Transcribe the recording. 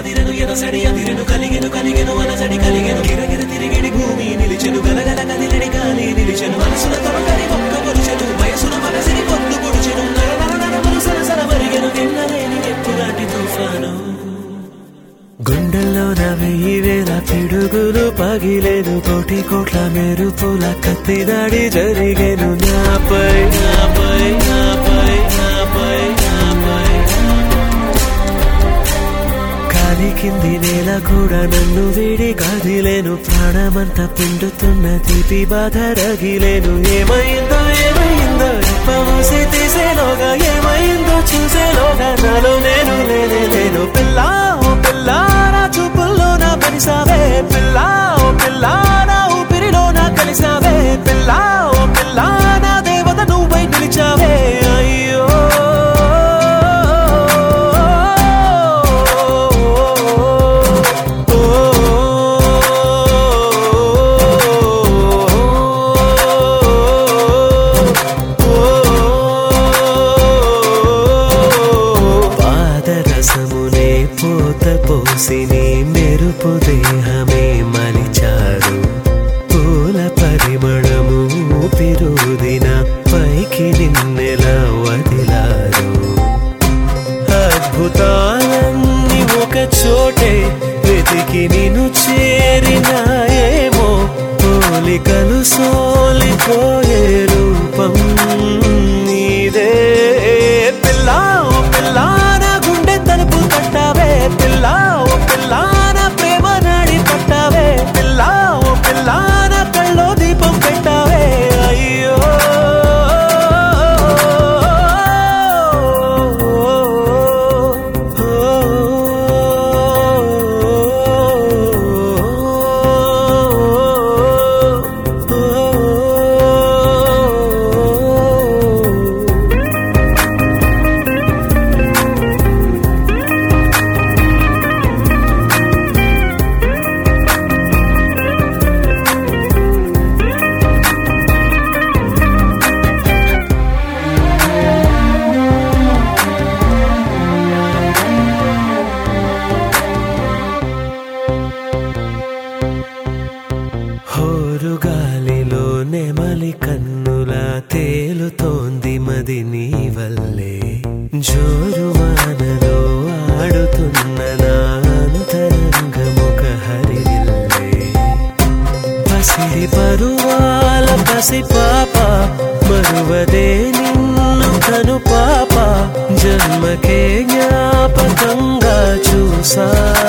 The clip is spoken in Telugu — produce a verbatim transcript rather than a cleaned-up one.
అదిరెను ఎదసడి అదిరెను కలిగెను కలిగెను అనసడి కలిగెను గిరగిర తిరిగిడి భూమి నిలిచెను గలగల కదిలిడి గాలి నిలిచెను మనసుల తమకరి ఒక్క పొడిచెను వయసుల మనసిని పొద్దు పొడిచెను నర నర నరములు సరసర మరిగెను నిన్నలేని ఎప్పులాంటి తుఫాను గుండెల్లో వెయ్యి వేల పిడుగులు పగిలేను కోటి కోట్ల మెరుపుల కత్తి దాడి జరిగేను నాపై నాపై నాపై నాపై నాపై కాలి కింది నేల కూడా నన్ను వీడి కదిలేను ప్రాణమంతా పిండుతున్న తీపి బాధ రగిలేను ఏమైందో ఏమైందో ఎప్పమూసి తీసేలోగా ఏమైందో చూసేలోగా నాలో నేను లేనే లేను పిల్ల ఓ పిల్ల నా చూపుల్లో నా పరిసావే పిల్ల ఓ పిల్ల నా ఊపిరిలో నా కలిసావే పిల్ల ఓ పిల్ల నా దేవత నువ్వై నిలిచావే అయ్యో పాదరసమునే పూత పోసిని మెరుపు దేహమే మలిచారు పూల పరిమళము ఊపిరుదిన పైకి నిన్నెలా వదిలారు అద్భుతాలన్నీ ఒక చోటే వెతికి నిన్ను చేరినాయేమో పోలికలు సోలిపోయే రూపం నీదే పిల్ల ఓ పిల్ల నా గుండె తలుపు తట్టావే పిల్ల ఓ పిల్ల నా ప్రేమ నాడి పట్టావే పిల్ల ఓ పిల్ల నా కళ్ళో దీపం పెట్టావే అయ్యో హోరుగాలిలో నెమలి కన్నులా తేలుతోంది మది నీ వల్లే జోరు వానలో ఆడుతున్న నా అంతరంగముఖ హరివిల్లే పసిడి పరువాల పసి పాప మరువదే నిన్ను కను పాప జన్మకే జ్ఞాపకంగా చూసా